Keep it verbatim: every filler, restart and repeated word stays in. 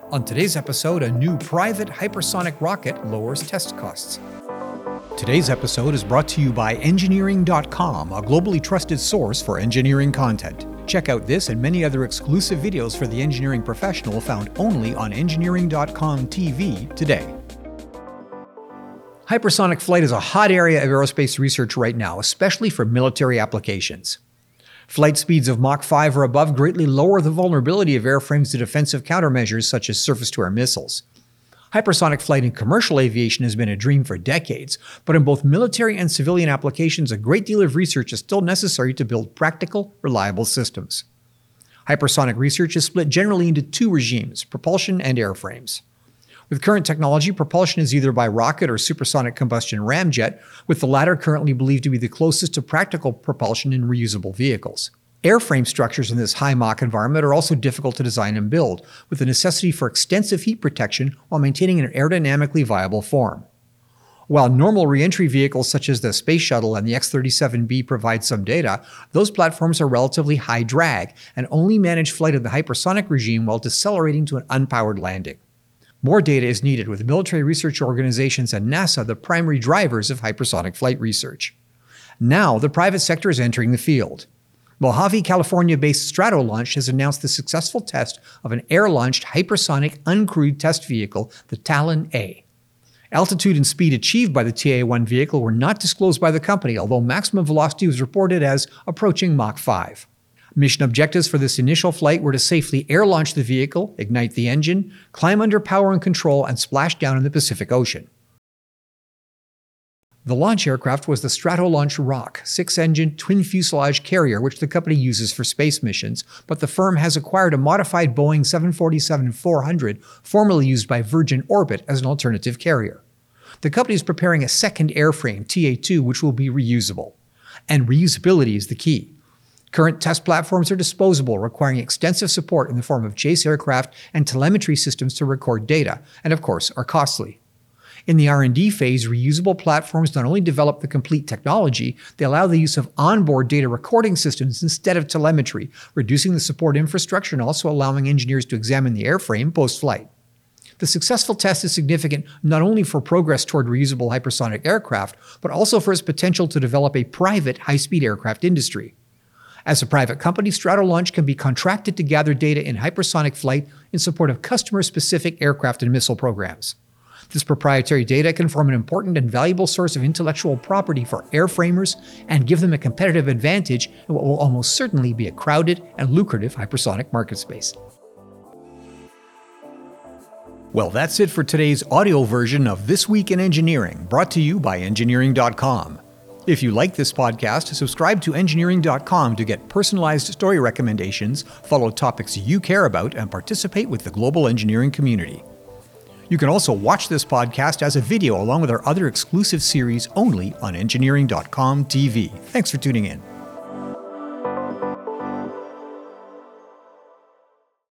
On today's episode, a new private hypersonic rocket lowers test costs. Today's episode is brought to you by engineering dot com, a globally trusted source for engineering content. Check out this and many other exclusive videos for the engineering professional found only on engineering dot com T V today. Hypersonic flight is a hot area of aerospace research right now, especially for military applications. Flight speeds of Mach five or above greatly lower the vulnerability of airframes to defensive countermeasures such as surface-to-air missiles. Hypersonic flight in commercial aviation has been a dream for decades, but in both military and civilian applications, a great deal of research is still necessary to build practical, reliable systems. Hypersonic research is split generally into two regimes: propulsion and airframes. With current technology, propulsion is either by rocket or supersonic combustion ramjet, with the latter currently believed to be the closest to practical propulsion in reusable vehicles. Airframe structures in this high Mach environment are also difficult to design and build, with the necessity for extensive heat protection while maintaining an aerodynamically viable form. While normal re-entry vehicles such as the Space Shuttle and the X thirty-seven B provide some data, those platforms are relatively high drag and only manage flight in the hypersonic regime while decelerating to an unpowered landing. More data is needed, with military research organizations and NASA the primary drivers of hypersonic flight research. Now, the private sector is entering the field. Mojave, California-based Stratolaunch has announced the successful test of an air-launched hypersonic uncrewed test vehicle, the Talon A. Altitude and speed achieved by the T A one vehicle were not disclosed by the company, although maximum velocity was reported as approaching Mach five. Mission objectives for this initial flight were to safely air-launch the vehicle, ignite the engine, climb under power and control, and splash down in the Pacific Ocean. The launch aircraft was the Stratolaunch Rock, six-engine, twin-fuselage carrier which the company uses for space missions, but the firm has acquired a modified Boeing seven forty-seven four hundred, formerly used by Virgin Orbit, as an alternative carrier. The company is preparing a second airframe, T A two, which will be reusable. And reusability is the key. Current test platforms are disposable, requiring extensive support in the form of chase aircraft and telemetry systems to record data, and of course are costly. In the R and D phase, reusable platforms not only develop the complete technology, they allow the use of onboard data recording systems instead of telemetry, reducing the support infrastructure and also allowing engineers to examine the airframe post-flight. The successful test is significant not only for progress toward reusable hypersonic aircraft, but also for its potential to develop a private high-speed aircraft industry. As a private company, Stratolaunch can be contracted to gather data in hypersonic flight in support of customer-specific aircraft and missile programs. This proprietary data can form an important and valuable source of intellectual property for airframers and give them a competitive advantage in what will almost certainly be a crowded and lucrative hypersonic market space. Well, that's it for today's audio version of This Week in Engineering, brought to you by engineering dot com. If you like this podcast, subscribe to engineering dot com to get personalized story recommendations, follow topics you care about, and participate with the global engineering community. You can also watch this podcast as a video along with our other exclusive series only on engineering dot com T V. Thanks for tuning in.